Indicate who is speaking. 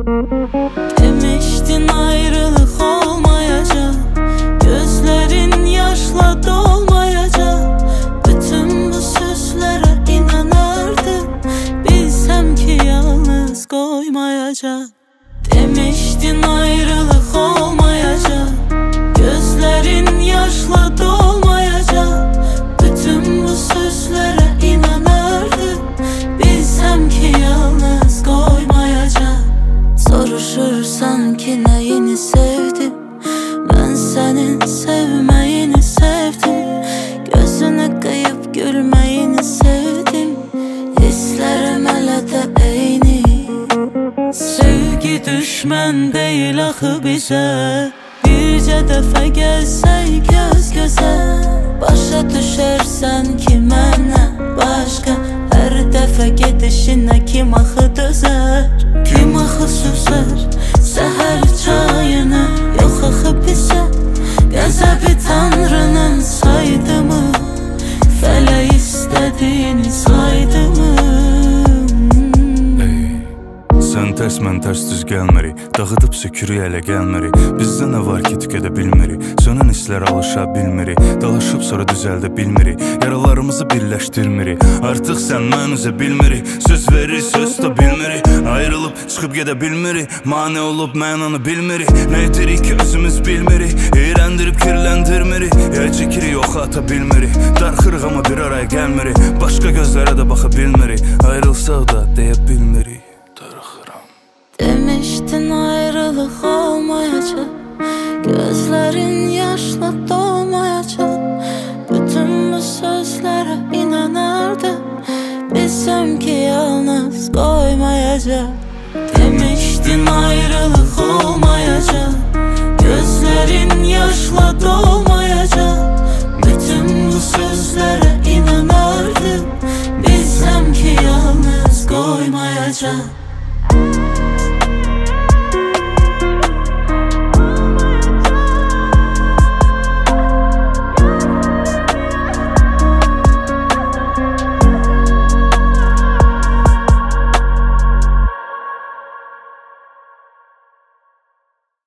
Speaker 1: Demiştin ayrılık olmayacak, gözlerin yaşla dolmayacak. Bütün bu sözlere inanırdım, bilsem ki yalnız koymayacak. Demiştin ayrılık olmayacak, gözlerin yaşla dolmayacak. Bütün bu sözlere inanırdım, bilsem ki yalnız koymayacak. Soruşursan ki neyini sevdim, ben senin sevmeyini sevdim. Gözünü kıyıp gülmeyini sevdim, hislerim hele de eyni. Sevgi düşman değil axı bize, bircə dəfə gəlsək göz gözə. Başa düşərsən ki mənə başqa, hər dəfə gedişinə kim axı dözər? Kim axı süzər səhər çayını? Yox axı bizə qəzəbi Tanrının saydı mı? Fələk istədiyini saydı mı?
Speaker 2: Sən tərs, mən tərs düz gəlmirik, dağıdıb sökürük hələ gəlmirik. Bizdə nə var ki tükədə bilmirik, sönən hisslərə alışa bilmirik. Dalaşıb sonra düzəldə bilmirik, yaralarımızı birləşdirmirik. Artıq sən mən üzə bilmirik, söz veririk, söz da bilmirik. Ayrılıb çıxıb gedə bilmirik, mane olub mənanı bilmirik. Nə etirik ki özümüz bilmirik, iyrəndirib kirləndirmirik. Ya çəkirik oxa ata bilmirik, darxırıq amma bir araya gəlmirik. Başqa gözlərə də baxa bilmirik, ayrılsaq da deyə bilmirik.
Speaker 1: Demiştin ayrılık olmayacak, gözlerin yaşla dolmayacak. Bütün bu sözlere inanırdım, bilsem ki yalnız koymayacak. Demiştin ayrılık olmayacak, gözlerin yaşla dolmayacak. Bütün bu sözler